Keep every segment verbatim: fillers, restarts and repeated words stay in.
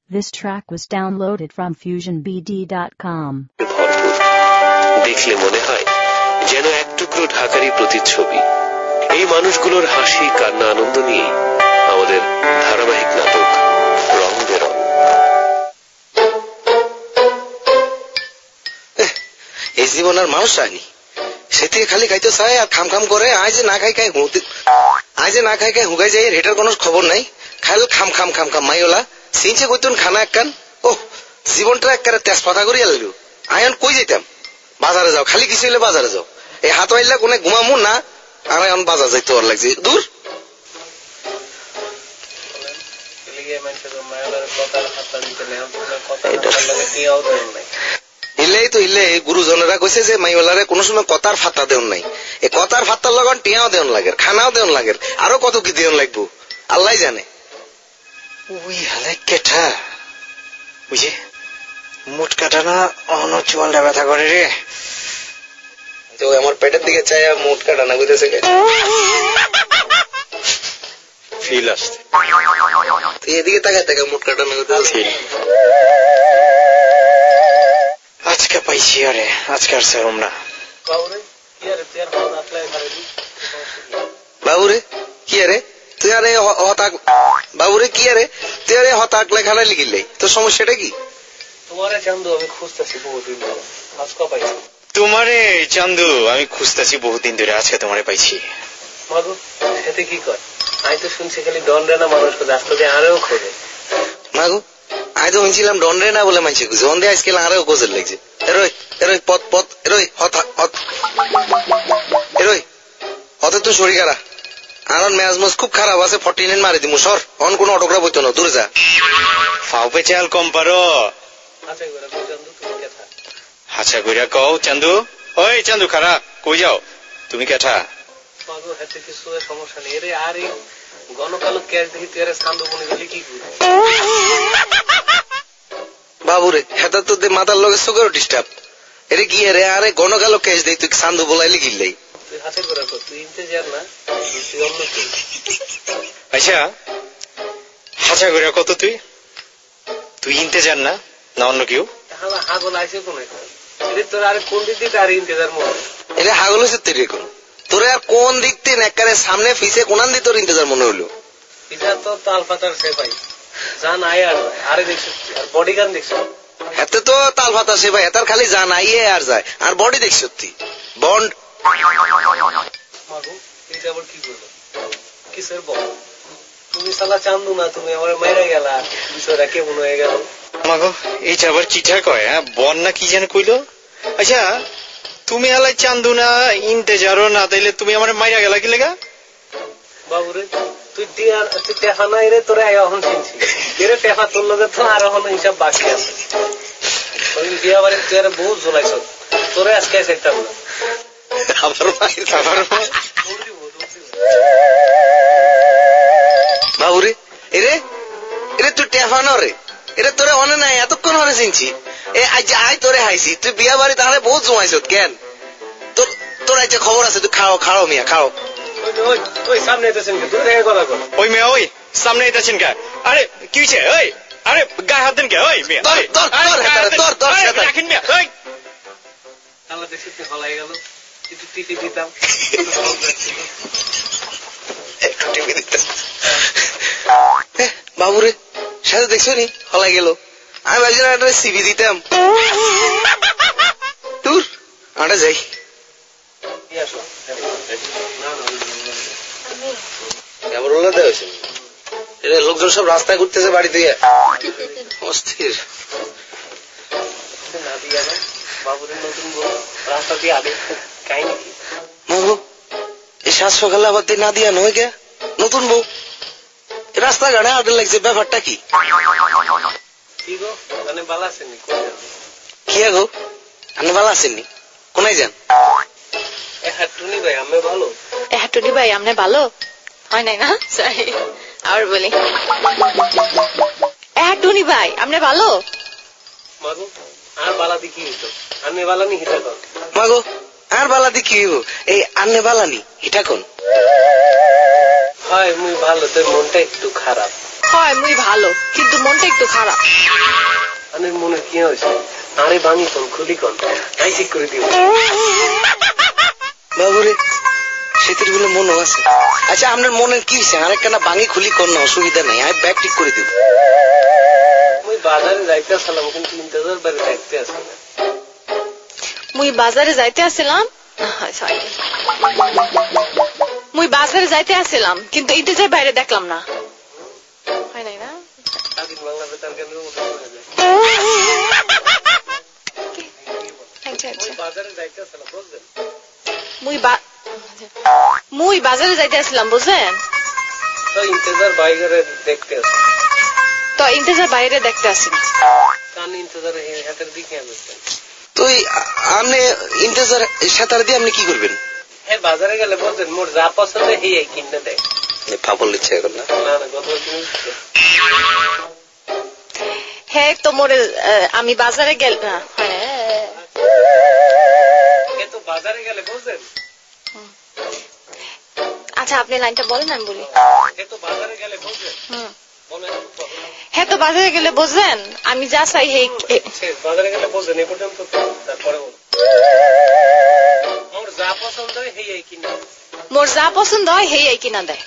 This track was downloaded from fusion b d dot com. দেখলে মনে হয় যেন এক টুকরো ঢাকারই প্রতিচ্ছবি। এই মানুষগুলোর হাসি কান্না আনন্দ নিয়ে আমাদের ধারাবাহিক নাটক রং বেরং। এই জীবন আর মানুষ চায়নি, সে থেকে খালি খাইতে চায় আর খাম খাম করে। আজ না খাই খাই আজ না খাই খাই হুগাই যাই, এটার কোনো খবর নাই। খাইল খাম খাম খাম খাম মাইওলা সিনছে কইতুন খানা একখান। ও জীবনটা একবারে তেজপাতা করিয়া লাগলো। আয়ন কই যেতাম, বাজারে যাও, খালি কিছু হইলে বাজারে যাও। এই হাত আইলা কোনে ঘুমামু না, আর এখন বাজার যাইতে ওর লাগছে দূর। হিলেই তো হিলে গুরুজনেরা কইছে যে মাইওয়ালারে কোনো সময় কথার ফাত্তা দেন নাই। এই কথার ফাত্তার লগন টিয়াও দেন লাগে, খানাও দেন লাগে, আরো কত কি দেন লাগবো আল্লাহ জানে। উই হালে কেঠা বুঝে মুট কাটা না অন চুয়ালটা ব্যথা করে রে। তো আমার পেটের দিকে চাই মুট কাটা না বুঝতেছে ফিল আসছে। তুই এদিকে তাকায় তাকা মুট কাটা না বুঝতেছে। আজকে পাইছি আরে, আজকে আর সেরম না। বাবুরে কি আরে তুই আরে হতাক, বাবুরে কি আরে তুই আরে হতাক লেখাটা লিখিলে, তোর সমস্যাটা কি? তোমারে চান্দু আমি খুঁজতেছি বহুদিন ধরে, আজকে পাইছি। তোমারে চান্দু আমি খুঁজতেছি বহুদিন ধরে, আজকে তোমারে পাইছি। মাগো এতে কি কর? আমি তো শুনছি খালি ডনরে না মানুষ খোঁজে, আসলে আরেও খোঁজে। মাগো আমি তো শুনছিলাম ডনরে না বলে মানুষ খুঁজে, অন্ধে আজকে আরেও খোঁজের লাগছে। এরোই এরোই পথ পথ এরোই হতা হত এরোই হত তুই শরীর খারা আনন্দ মেজাজ খুব খারাপ আছে, ফর্টি নাইন মারি দিমু সর। অন কোন অটোগ্রাফ হইতো না, দূরে যা। ফাউপে চাল কম পারো। হাসা কইরা কও চান্দু, ওই চান্দু খারা কই যাও তুমি কেঠা? মাগো হাতে কিছু সমস্যা নেই রে, আর এই গণকালো ক্যাশ দেখি তুই আরে চান্দু বনে গেলি কি করি? বাবুরে হেতা তো মাথার লগে সুগার ডিস্টার্ব। এরে কি রে আরে গণকালো ক্যাশ দেই তুই চান্দু বলাইলি গিললাই। তুই হাতে করে কর, তুই ইন্তেজার না, তুই অন্য কি? আচ্ছা হাসা কইরা কত তুই তুই ইন্তেজার না না অন্য কেউ? হ্যাঁ হাগল আইছে কোন এটা তোর আরে কোন দিক দিয়ে আর ইন্তেজার মনে? এটা হাগল হচ্ছে তুই কোন তোর আর কোন দিক থেকে একারে সামনে ফিসে কোনান দিয়ে তোর ইন্তেজার মনে হইলো? এটা তো তাল পাতার সে ভাই জান আয় আর আরে দেখছিস আর বডি গান দেখছিস? এতে তো তাল পাতা সে ভাই, এটার খালি জান আইয়ে আর যায় আর বডি দেখছিস তুই বন্ড। মাগো এটা আবার কি করলো কিসের বল? তুমি সালা চান্দু না, তুমি আমার মাইরা গেলা, বিষয়টা কেমন হয়ে গেল? মাগো এইটা আবার কিটা কয়? হ্যাঁ বন না কি যেন কইলো? আচ্ছা তুমি আলাই চান্দু না ইন্তেজারও না, তাইলে তুমি আমার মাইরা গেলা কি লেগা? বাবুরে তুই দিয়া তুই টেহা নাই রে, তোরে এখন চিনছি এরে টেহা তোর লগে তো আর এখন হিসাব বাকি আছে। ওই দিয়া বাড়ি তুই আরে বহুত জ্বলাইছ, তোরে আজকে একটা আবার আবার বাবুরে এরে এরে তুই টেহা ন রে, এটা তোরে অনে নাই এতক্ষণ অনে চিনছি। এ আজ আই তোরে হাইছি, তুই বিয়া বাড়ি তাহলে বহুত জমাইছ কেন? তোর তোর একটা খবর আছে, তুই খাও খাও মিয়া খাও। ওই সামনে এসেছেন কে? দূর থেকে কথা কর। ওই মেয়ে ওই সামনে এসেছেন কে? আরে কি হয়েছে? ওই আরে গায়ে হাত দেন কে? ওই মেয়ে তোর তোর তোর তোর রাখেন মিয়া। ওই আল্লাহ দেখি তুই হলাই গেল, একটু টিপি দিতাম একটু টিপি দিতাম। বাবুরে সাথে দেখছো নি হলাই গেল, আমি ভাবছি না একটা সিবি দিতাম। দূর আমরা যাই। লোকজন সব রাস্তায় ঘুরতেছে বাড়ি থেকে অস্থির। এই সাত সকালে আবার না দিয়া নয় কে নতুন বউ রাস্তাঘাটে আটে লাগছে, ব্যাপারটা কি? কি গো ভালো আসেননি? কি গো আপনি ভালো আসেননি? কোনায় যান? টুনি ভাই আমি ভালো। টুনি ভাই আপনি ভালো হয় নাই না? সরি আর বলি টুনি ভাই আপনি ভালো? মাগো আর বালাদি কি হইতো? আপনি বালানি হিটা কর। মাগো আর বালাদি কি হইব? এই আন্নে বালানি হিটা কোন? হয় মুই ভালো, তোর মনটা একটু খারাপ। হয় মুই ভালো, কিন্তু মনটা একটু খারাপ। আনের মনে কি হয়েছে? আরে ভাঙি কোন খুলি কোন, তাই ঠিক করে দিব। বাবুরে সেতির বলে মনও আছে। আচ্ছা আপনার মনের কি হয়েছে? আরেকখানা ভাঙি খুলি কোন না, অসুবিধা নাই, আমি ব্যাগ ঠিক করে দিব। মুই বাজারে যাইতে আসলাম, কিন্তু ইন্তজার বাড়ি যাইতে আসলাম। মুই বাজারে যাইতে আসছিলাম মুই বাজারে যাইতে আসছিলাম কিন্তু ইন্তজার বাইরে দেখলাম না। হয় নাই না? স্বাধীন বাংলা বেতার কেন্দ্রের মতো হয়ে যায়। আচ্ছা আচ্ছা। বাজারে যাইতে আসলাম বুঝলেন? মুই মুই বাজারে যাইতে আসছিলাম বুঝলেন? তো ইন্তজার বাইরে দেখতে আসলাম। তো ইন্তজার বাইরে দেখতে আসছিলাম। কান ইন্তজার হাতের দিকে আসছেন। তো আপনি ইন্তজার সাঁতার দিয়ে আপনি কি করবেন? হ্যাঁ বাজারে গেলে বলছেন মোর যা পছন্দ হে কিনে দেয়। পাগল ইচ্ছে এখন না? না না গত হ্যাঁ তো মোর আমি বাজারে গেল না। হ্যাঁ তো বাজারে গেলে বলছেন। আচ্ছা আপনি লাইনটা বলেন আমি বলি। হ্যাঁ তো বাজারে গেলে বলছেন। হুম বলেন। হ্যাঁ তো বাজারে গেলে বুঝলেন আমি যা চাই হে বাজারে গেলে বলছেন এই পর্যন্ত। তারপরে বলুন মোর যা পছন্দ হয় হে কিনে মোর যা পছন্দ হয় হে কিনা দেয়।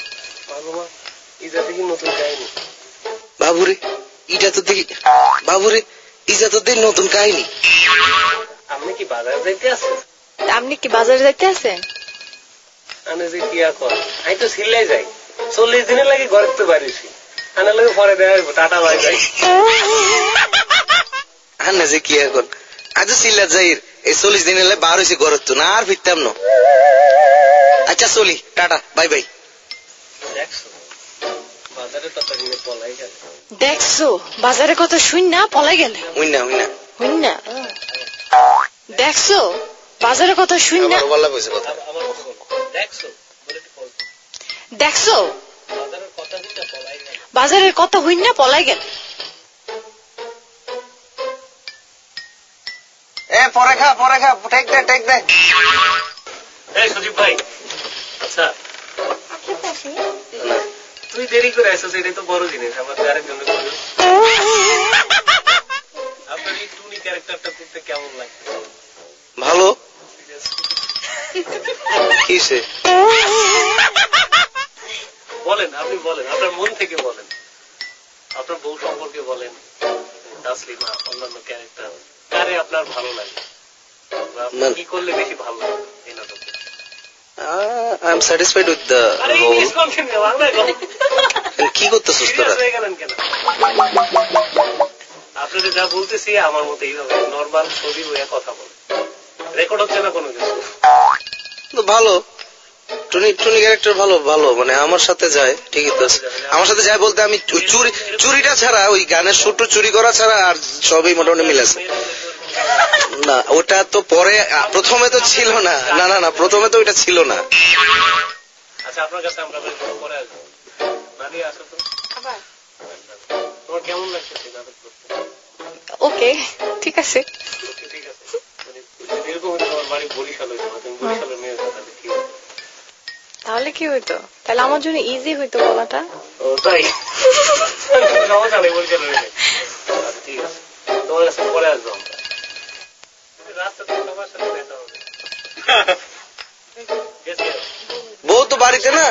বাবুরে এটা তো দেখি, বাবুরে ইজা তো দেখি নতুন কাহিনী। আপনি কি বাজারে যাইতে আছেন? আপনি কি বাজারে যাইতে আছেন? আমি যে কি কর আমি তো সিলাই যাই, চল্লিশ দিনের লাগে ঘরে তো বাড়িছি, আনার লাগে পরে দেওয়া টাটা বাই যাই। হ্যাঁ না যে কি এখন আজ সিল্লা যাই এই চল্লিশ দিনের লাগে বার হয়েছে ঘরের তো না আর ফিরতাম না। আচ্ছা চলি, টাটা বাই বাই। দেখছো বাজারে কথা শুনে পলাই গেল। দেখছো বাজারে কথা শুন না পলাই গেলে। হই না হই না হই না দেখছো বাজারে কথা শুন না। দেখছো দেখছো বাজারের কথা শুনে পলাই গেল। বাজারের কথা হই না পলাই গেল। এ পরে খা পরে খা, টেক দে টেক দে। এই সজীব ভাই, আচ্ছা তুই দেরি করে আসছিস, এটাই তো বড় জিনিস। আমার আরেকজন আপনার এই টুনি ক্যারেক্টারটা করতে কেমন লাগে? ভালো। কিসে বলেন, আপনি বলেন, আপনার মন থেকে বলেন, আপনার বউ সম্পর্কে বলেন, তাসলিমা, অন্যান্য ক্যারেক্টার কারে আপনার ভালো লাগে, কি করলে বেশি ভালো লাগে এই নাটকে? Uh, I'm satisfied with the role. কি করতেছিস তোরা? আপনাদের যা বলতেছি আমার মতো এইভাবে নর্মাল ছবি হয়ে কথা বল, রেকর্ড হচ্ছে না কোনো কিছু। ভালো টুনি টুনি ক্যারেক্টার ভালো ভালো মানে আমার সাথে যায়, ঠিকই তো আমার সাথে যায় বলতে আমি চুরি চুরিটা ছাড়া ওই গানের ছোট চুরি করা ছাড়া আর সবই মোটামুটি মিল আছে। না ওটা তো পরে, প্রথমে তো ছিল না। না না না প্রথমে তো ওইটা ছিল না। আচ্ছা আপনার কাছে আমরা পরে আসবো। নাদিয়া আসো তো। তোমার কেমন লাগছে নাটক করতে? ওকে ঠিক আছে। ঠিক আছে এরকম তোমার বাড়ি বরিশাল হইতো, তুমি বরিশালের মেয়ে তাহলে কি হতো? তাহলে কি হইতো? তাহলে আমার জন্য ইজি হইতো বলাটা। ও তাই সমস্যা নেই, বরিশাল হইলে ঠিক আছে। তোমার কাছে পরে আসবো আমরা। বউ তো বাড়িতে না,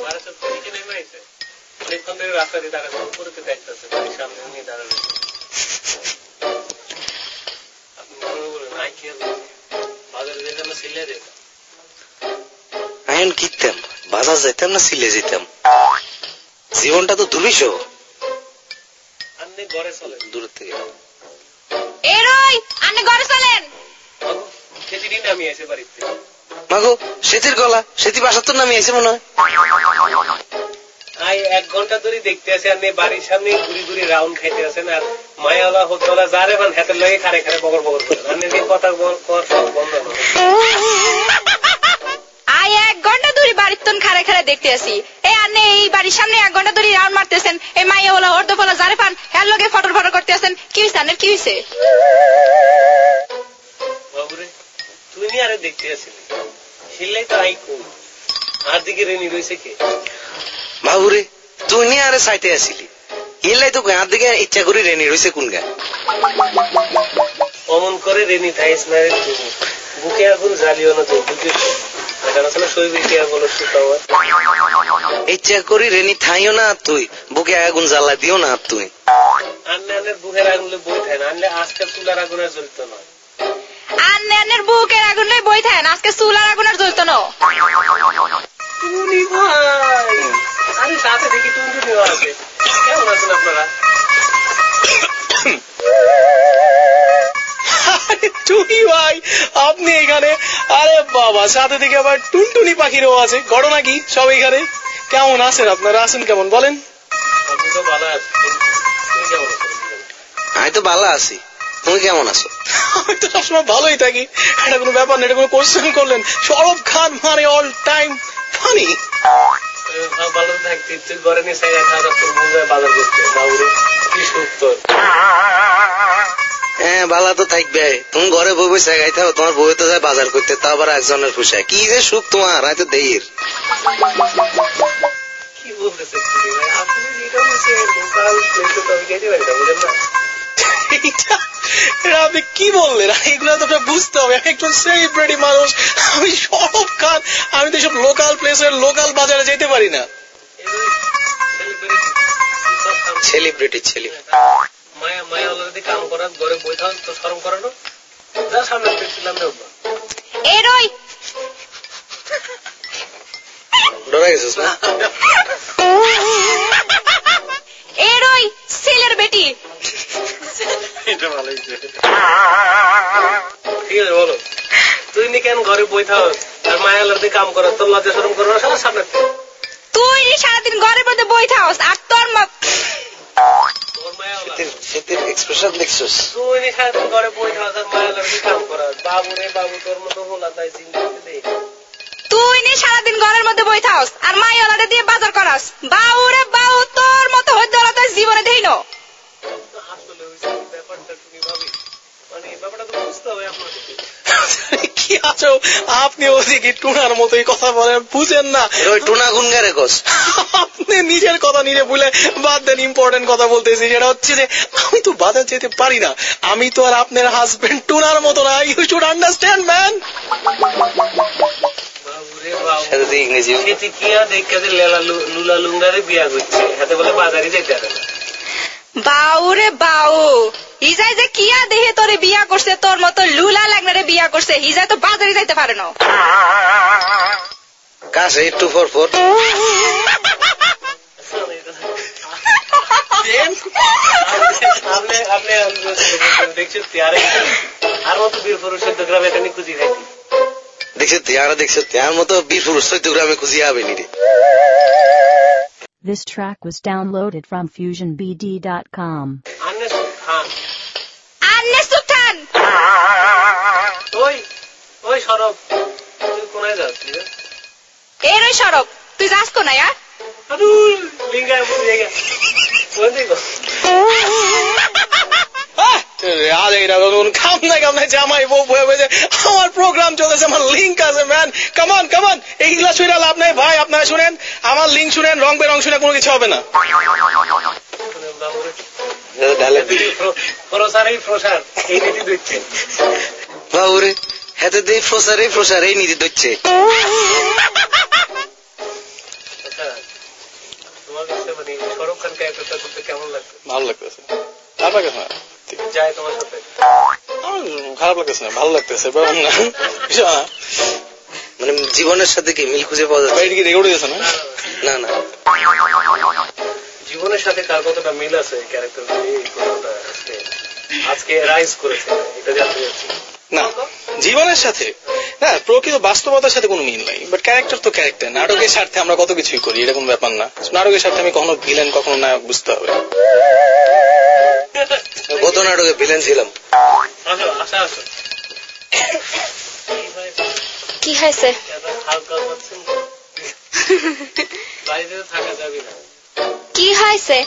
রাস্তা দিয়ে দাঁড়াচ্ছে উপরে দেখতেছে বাড়ির সামনে নিয়ে দাঁড়াবে। আপনি মনে বলেন আই কি বাজারে যেতাম না সিলে যেতাম, আইন কিনতাম বাজার যেতাম না সিলে যেতাম। জীবনটা তো দুর্বিষহ। আপনি ঘরে চলেন দূর থেকে। এরই আপনি ঘরে চলেন। সেদিনই নামি এসে বাড়িতে। মাগো সেতির গলা, সেতি বাসার তো নামি এসে মনে হয়। আই এক ঘন্টা ধরে দেখতে আসে আপনি বাড়ির সামনে ঘুরি ঘুরি রাউন্ড খাইতে আছেন, আর মায়াওয়ালা হতওয়ালা যারে মান হাতের লগে খারে খারে বগর বগর করেন। আপনি যে কথা কর সব বন্ধ না। আই এক ঘন্টা ধরে বাড়ির তন খারে খারে দেখতে আসি, এই আপনি এই বাড়ির সামনে এক ঘন্টা ধরে রাউন্ড মারতেছেন, এই মায়াওয়ালা হর্দফলা যারে পান হ্যার লগে ফটর ফটর করতে আছেন। কি হয়েছে আপনার, কি হয়েছে? বাবুরে তুই নি আরে দেখতে আসিলি, শিল্লাই তো আই কই আর দিকে রেনি রয়েছে কে? বাবুরে তুই নিয়ে আরে সাইতে আসিলি এলাই তো গাঁ দিকে ইচ্ছা করি রেনি রয়েছে কোন গা অমন করে রেনি থাইস না রে তুই বুকে আগুন জ্বালিও না তুই বুকে ইচ্ছা করি রেনি থাইও না তুই বুকে আগুন জ্বালা দিও না তুই আন্নের বুকের আগুনে বই থাকে না আনলে আজকাল চুলার আগুনে জ্বলতো না আন্নের বুকের আগুনে বই থাকে না আজকে চুলার আগুনে জ্বলতো না টুনি ভাই আরে সাথে দেখি টুনটুনি আছে কেমন আছেন আপনারা টুনি ভাই আপনি এখানে আরে বাবা সাথে থেকে আবার টুনটুনি পাখিরও আছে ঘটনা কি সব এখানে কেমন আছেন আপনারা আছেন কেমন বলেন আপনি তো ভালো আছেন তুমি কেমন আছো আমি তো ভালো আছি তুমি কেমন আছো আমি তো সবসময় ভালোই থাকি এটা কোনো ব্যাপার না এটা কোনো কোশ্চেন করলেন শাহরুখ খান মানে অল টাইম ফানি ভালো থাকতে তুই ঘরে নিয়ে সাইডে খাওয়া তোর মুখে বাজার করতে বাবুরে কি সুখ তোর হ্যাঁ ভালো তো থাকবে তুমি ঘরে বই বই জায়গায় থাকো তোমার বই তো যায় বাজার করতে তা আবার একজনের পোষায় কি যে সুখ তোমার হয়তো দেয়ের কি বলতেছে আপনি এটা বলছে লোকাল প্লেসে তো আমি যেতে পারি না বুঝলেন না এটা আপনি কি বললেন এগুলো তো বুঝতে হবে আমি একজন সেলিব্রিটি মানুষ আমি শাহরুখ খান আমি তো সব লোকাল প্লেসের লোকাল বাজারে যেতে পারি না সেলিব্রিটি ছেলে মায়া মায়া অলরেডি কাম করার ঘরে বই থাক তো শরম করানো যা সামনে দেখছিলাম না এই রই ডরা গেছিস না এই রই ছেলের বেটি এটা ভালোই ঠিক আছে বলো তুই নি কেন ঘরে বই থাক আর মায়া অলরেডি কাম করার তোর লজ্জা শরম করো না সবার সামনে তুই সারাদিন ঘরের মধ্যে বই থাকস আর তোর মা তোর মায়া সেটির এক্সপ্রেশন দেখছিস তুই নি সারাদিন ঘরে বই থাক আর মায়া অলরেডি কাম করার বাবু রে বাবু তোর মতো হলা তাই চিন্তা দে তুই নি সারাদিন ঘরের মধ্যে বই থাকস আর মাই ওলাদে দিয়ে বাজার করাস বাউ রে বাউ তোর মতো হইতে ওলা তাই জীবনে দেইনো আসলে হইছে ব্যাপারটা তুমি ভাবি মানে ব্যাপারটা তো বুঝতে হবে আপনাকে কি আছো আপনি ওদিকে টুনার মতোই কথা বলেন বুঝেন না ওই টুনা গুনগারে কোস আপনি নিজের কথা নিজে ভুলে বাদ দেন ইম্পর্টেন্ট কথা বলতেছি যেটা হচ্ছে যে আমি তো বাজার যেতে পারি না আমি তো আর আপনার হাজবেন্ড টুনার মতো না ইউ শুড আন্ডারস্ট্যান্ড ম্যান বাবুরে বাবু সেটা ইংরেজি সেটি কি আর দেখে যে লেলা লুলা লুঙ্গারে বিয়া করছে হাতে বলে বাজারে যেতে পারে না বাউ রে বাউ হিজাই যে কিয়া দেহে তোরে বিয়া করছে তোর মতো লুলা লাগনারে বিয়া করছে হিজাই তো বাজারে যাইতে পারে না কাজ এইট টু ফোর ফোর আপনি আপনি দেখছেন তেয়ারে আর মতো বীর পুরুষের গ্রামে এটা খুঁজি খাইছি দেখছে তেয়ারা দেখছে তেয়ার মতো বীর পুরুষ চৈত্র গ্রামে খুঁজিয়ে হবে নি রে This track was downloaded from fusion b d dot com. আন্নে খান আন্নে সুলতান ওই ওই সরব তুই কোনায় যাচ্ছিস এই রই সরব তুই যাস কোন না আদু লিঙ্গায় বুঝে গেছে কোন দিকে আজ এইরকম খাম না কাম না জামাই বউ বয়ে বয়ে আমার প্রোগ্রাম চলেছে আমার লিঙ্ক আছে ম্যান কামান কামান এইগুলা শুনে লাভ নাই ভাই আপনারা শুনেন আমার লিঙ্ক শুনেন রং বেরং শুনে কোনো কিছু হবে না প্রসারই প্রসার এই নীতি দিচ্ছে বাবুরে হাতে দিয়ে প্রসার এই প্রসার এই নীতি দিচ্ছে তোমার কাছে মানে শাহরুখ খান ক্যারেক্টারটা করতে কেমন লাগছে ভালো লাগতেছে খারাপ লাগতেছে না যায় তোমার সাথে খারাপ লাগতেছে না ভালো লাগতেছে মানে জীবনের সাথে কি মিল খুঁজে পাওয়া যাচ্ছে এটা কি রেকর্ড হয়েছে না না না জীবনের সাথে কার কতটা মিল আছে ক্যারেক্টার আজকে রাইজ করেছে এটা জানতে চাচ্ছি না জীবনের সাথে না প্রকৃত বাস্তবতার সাথে কোনো মিল নাই বাট ক্যারেক্টার তো ক্যারেক্টার নাটকের স্বার্থে আমরা কত কিছুই করি এরকম ব্যাপার না নাটকের স্বার্থে আমি কখনো ভিলেন কখনো নায়ক বুঝতে হবে গত নাটকে ভিলেন ছিলাম আচ্ছা আচ্ছা কি হয়েছে হালকা করছেন বাড়িতে থাকা যাবে না কি হয়েছে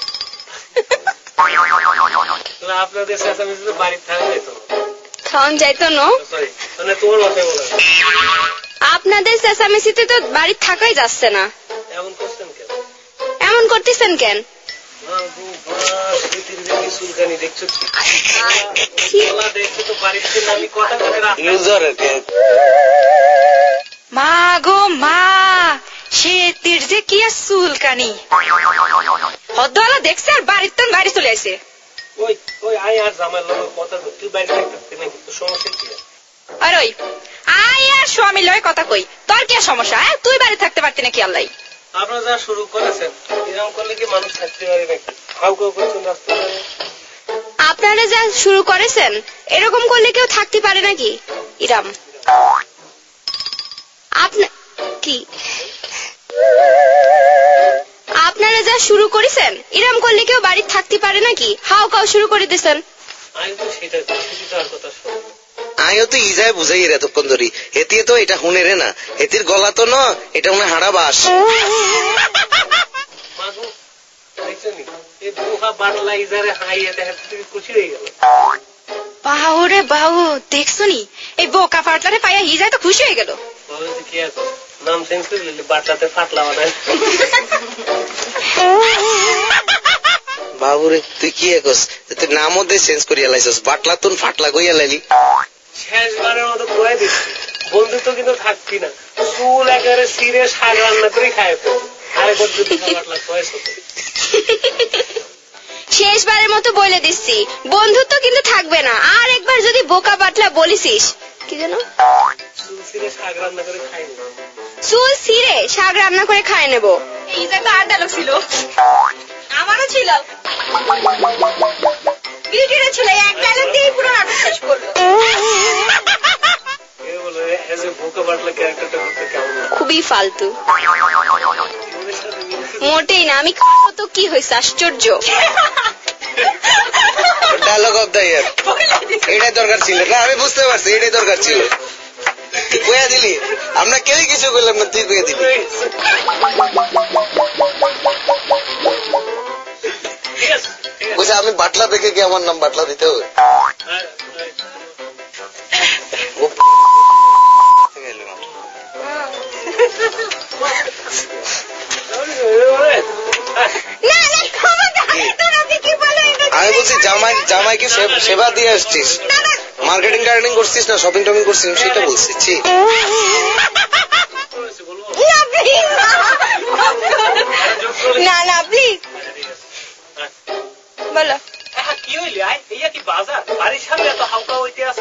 আপনাদের চেঁচামেচি বাড়িতে থাকা যেত থাম যাইতো না সরি মানে তোমার মাথায় বলা আপনাদের চেঁচামেচিতে তো বাড়ি থাকাই যাচ্ছে না এমন করছেন কেন করতেছেন কেন? মা গো মা, শীতের যে কি চুলকানি, হদ্দওয়ালা দেখছে আর বাড়ির তো বাড়ি চলে আসে। ওই ওই আয় আর জামাই লোক কথা তুই বাইরে থাকতে নাকি, তো সমস্যা কি? আর ওই আয় আর স্বামী লয় কথা কই, তোর কি সমস্যা? তুই বাড়ি থাকতে পারতি নাকি? আল্লাহ, আপনারা যা শুরু করেছেন এরকম করলে কি মানুষ থাকতে পারে নাকি? হাউ কাউ করছেন রাস্তা, আপনারা যা শুরু করেছেন এরকম করলে কেউ থাকতে পারে নাকি? ইরাম আপনা কি আপনারা যা শুরু করেছেন এরকম করলে কেউ বাড়ি থাকতে পারে নাকি? হাউ কাউ শুরু করে দিয়েছেন। আমি তো সেটা সেটা আর কথা শুন, আমিও তো ইজায় বুঝাই রে এতক্ষণ ধরি, এতিয়ে তো এটা হুনে রে না, এতির গলা তো না, এটা মনে হাড়া বাস। বাহুরে বাহু, দেখছো নি এই বোকা ফাটলারে পাইয়া হিজায় তো খুশি হয়ে গেল। নাম চেঞ্জ করে দিলি, বাটলাতে ফাটলা বানায়। বাবুরে তুই কি একস, তুই নামও দে চেঞ্জ করিয়া লাইছস, বাটলা তুন ফাটলা কইয়া লাইলি। শেষবারের মতো কয়ে দিচ্ছি, বন্ধুত্ব কিন্তু থাকবি না, চুল একেবারে সিরে শাক রান্না করে খায় তো আরেকবার যদি বাটলা কয়েছ। শেষবারের মতো বলে দিচ্ছি, বন্ধুত্ব কিন্তু থাকবে না, আর একবার যদি বোকা বাটলা বলিসিস কি যেন, চুল সিরে শাক রান্না করে খাই নেব, চুল সিরে শাক রান্না করে খায় নেব। এই যে তো আর ডায়লগ ছিল, আমারও ছিল, বিউটিরও ছিল, এক ডায়লগ দিয়ে পুরো নাটক শেষ করলো। খুবই ফালতু, মোটেই না। আমি খাবো তো কি হয়েছে, আশ্চর্য। ডায়লগ অফ দ্য ইয়ার, এটাই দরকার ছিল না, আমি বুঝতে পারছি এটাই দরকার ছিল। তুই কয়া দিলি, আমরা কেউই কিছু করলাম না, তুই কয়া দিলি। বুঝে আমি বাটলা দেখে কি আমার নাম বাটলা দিতে হবে? আমি বলছি জামাই জামাইকে সেবা দিয়ে আসছিস, মার্কেটিং টার্গেটিং করছিস না, শপিং টপিং করছিস, সেটা বলছি। না না প্লিজ বলো, কি হইলি? ইয়া কি বাজার বাড়ির সামনে এত হাউকা হইতে আছে?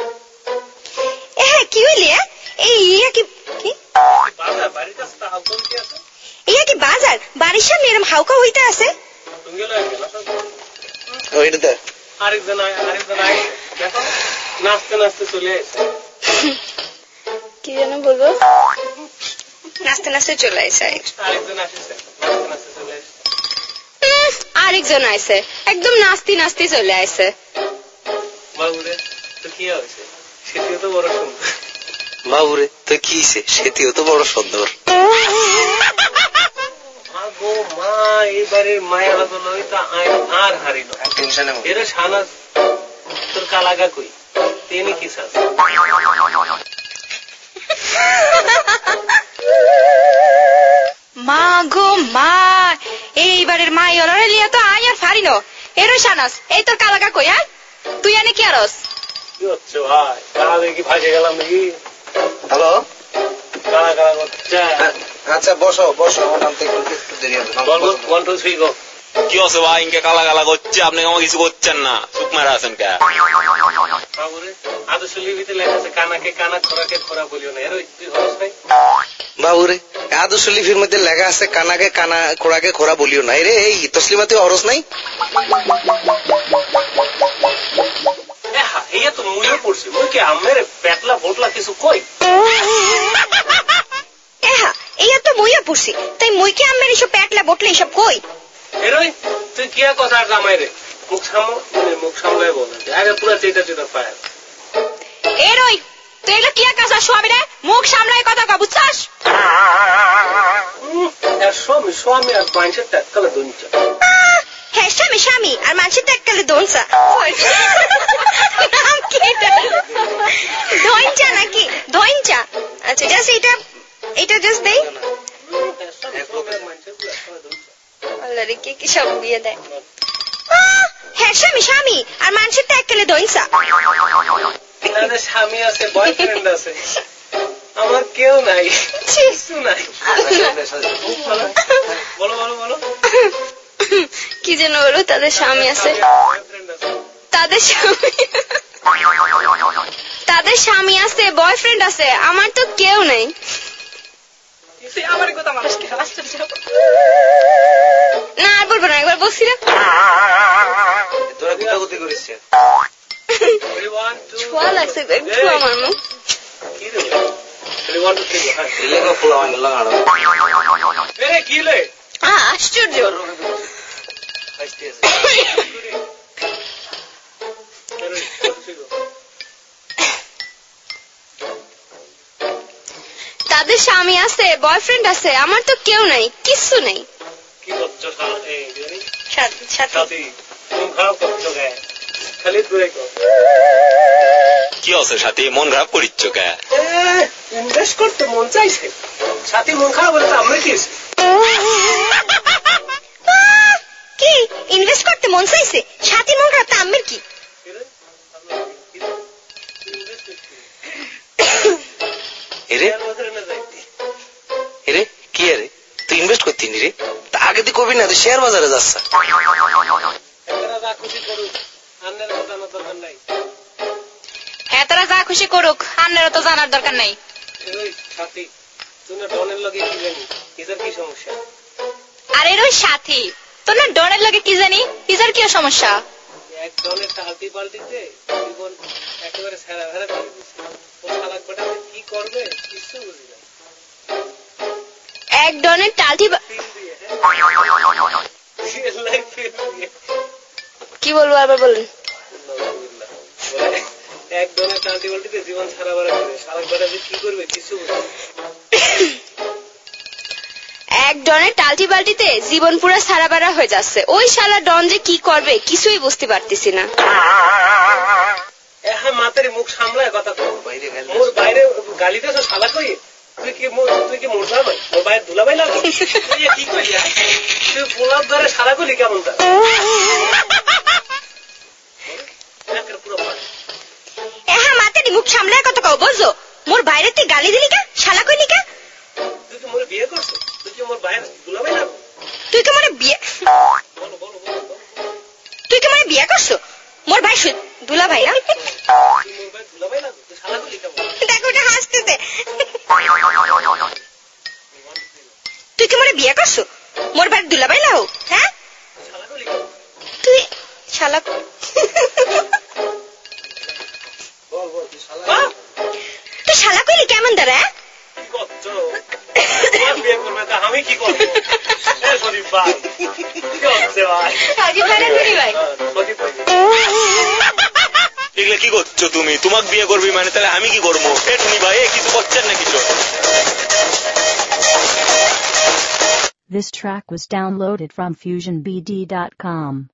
হ্যাঁ কি হইলি? এই ইয়া কি বাজার বাড়ির কাছে হাউকা হইতে আছে? ইয়া কি বাজার বাড়ির সামনে এরকম হাউকা হইতে আছে? তুমি গেলে ওইটা আরেকজন আরেকজন আয় দেখো, নাচতে নাচতে চলে আসে। কি যেন বলবো, নাচতে নাচতে চলে আসে। আরেকজন আসছে, নাচতে নাচতে চলে আসে। আরেকজন আইছে, একদম নাস্তি নাস্তি চলে আসে। বাবুরে তো কি হয়েছে, সেটিও তো বড় সুন্দর। বাবুরে তো কি হয়েছে, সেটিও তো বড় সুন্দর। গো মা, এইবারের মায়া লাগলো আর হারিল এরা সানা তোর কালাগা কই তিনি কি চাস? মা গো মা, এইবারের মাই ওরা লিয়া তো আই আর ফারি ন, এর সানাস এই তোর কালাগা কই? হ্যাঁ তুই আনে কি আরস? কি হচ্ছে ভাই, কালা দেখি ফাঁসে গেলাম নাকি? হ্যালো, কালা কালা করছে। আচ্ছা বসো বসো, আমার নাম থেকে একটু দেরি হবে। One two three go. কি হচ্ছে ভাই, ইনকে কালা কালা করছে, আপনি আমার কিছু করছেন না, চুপ মারা আছেন কে? বাবুরে আদর্শ লিপিতে লেখা আছে কানাকে কানা, খোরাকে খোরা বলিও না, এর তুই হরস নাই? বাবুরে আদর্শ লিপির মধ্যে লেখা আছে কানাকে কানা, খোরাকে খোরা বলিও না। রে এই তসলিমা তুই হরস নাই? ইয়া তো মুইও পড়ছি, মুই কি আমের পেটলা বোটলা কিছু কই? এহা ইয়া তো মুইও পড়ছি, তাই মুই কি আমের এসব পেটলা বোটলা এসব কই? এরই তুই কি কথা জামাই রে, মুখ সামো, মুখ সামলাই বল, আগে পুরো চেটা চেটা পায়। এরই তুই এগুলো কি কাজা স্বামী রে, মুখ সামলাই কথা কব, বুঝছস? স্বামী স্বামী আর মানুষের টাকালে দুনচা। হ্যাঁ স্বামী স্বামী আর মানুষের টাকালে দোনচা। নাম কি এটা? দইঞ্চা নাকি? দইঞ্চা। আচ্ছা জাস্ট এটা এটা জাস্ট দেই। পোলারে কে কি সব বিয়ে দেয়। হ্যাঁ স্বামী স্বামী আর মানুষের তো এককালে দইনসা। তাদের স্বামী আছে, বয়ফ্রেন্ড আছে, আমার কেউ নাই, কিছু নাই। বলো বলো বলো কি যেন বলো? তাদের স্বামী আছে, তাদের স্বামী তাদের স্বামী আছে, বয়ফ্রেন্ড আছে, আমার তো কেউ নাই। আমার কথা মানুষকে না আর বলবো না, একবার বলছি না। তোরা গুতাগুতি করিস ছোঁয়া লাগছে একটু আমার মুখ। আশ্চর্য। তাদের স্বামী আছে, বয়ফ্রেন্ড আছে, আমার তো কেউ নাই, কিচ্ছু নেই। কি করছো সাথী? মন খারাপ করছো কে? খালি দূরে কর। কি আছে সাথী, মন খারাপ করিচ্ছ কে? ইনভেস্ট করতে মন চাইছে, সাথী মন খারাপ হলে তো আমরা কি কি ইনভেস্ট করতে মন চাইছে? সাথী মন খারাপ, তা আমের কি? এরে কি আরে তুই ইনভেস্ট করতিনি রে? তা আগে তুই কবি না, তুই শেয়ার বাজারে যাচ্ছ। হ্যাঁ তারা যা খুশি করুক, আপনারও তো জানার দরকার নাই। আরে ওই সাথী তোর না ডনের লাগে কি জানি, পিজার কি সমস্যা? এক ডনের টালতি পাল্টিতে জীবন একেবারে ছেড়া ভেড়া করে দিচ্ছে। ও শালাক বেটা কি করবে কিছু বুঝি না। এক ডনের টালতি কি বলবো আবার বলুন। এক ডনের টালতি পাল্টিতে জীবন ছাড়া বেড়া করে শালাক বেটা কি করবে কিছু বুঝি না। এক ডনের টালটি বাল্টিতে জীবন পুরো সারা বেড়া হয়ে যাচ্ছে। ওই শালা ডন যে কি করবে কিছুই বুঝতে পারতেছি না। হ্যাঁ মাতারি মুখ সামলায় কথা তো। মোর বাইরে গালি দিয়েছো শালা কই? তুই কি তুই কি মোর ভাই? মোর বাইরে দুলাভাই লাগবে? তুই কি কইলি? তুই পোলাপ ধরে শালা কইলি কেমন তা? হ্যাঁ মাতারি মুখ সামলায় কথা কও, বুঝছো? মোর বাইরে তুই গালি দিলি কা? শালা কইলি কা? তুই কি মোর বিয়ে করছিস? তুই কি মোর বাইরে দুলাভাই লাগবে? তুই কি মোরে বিয়ে বলো বলো বলো। তুই কি মোরে বিয়ে করছো? মোর ভাই দুলা ভাই না? মোর ভাই দুলা ভাই না? তুই শালা কইলি কেমন? দেখো ওটা হাসতেছে। তুই কি মোরে বিয়ে করছো? মোর ভাই দুলা ভাই না? হ্যাঁ শালা কইলি কেমন? তুই শালা বল বল তুই শালা তুই শালা কইলি কেমন দাঁড়া? কি করছো? তোমার বিয়ে করবে তা আমি কি করবো? এ সদীপ ভাই কি হচ্ছে ভাই? সদীপ ভাই না সদীপ ভাই? সদীপ ভাই এগুলো কি করছো তুমি? তোমাকে বিয়ে করবি মানে তাহলে আমি কি করবো? এ টুনি ভাই কিছু করছেন না কিছু? This track was downloaded from fusion b d dot com.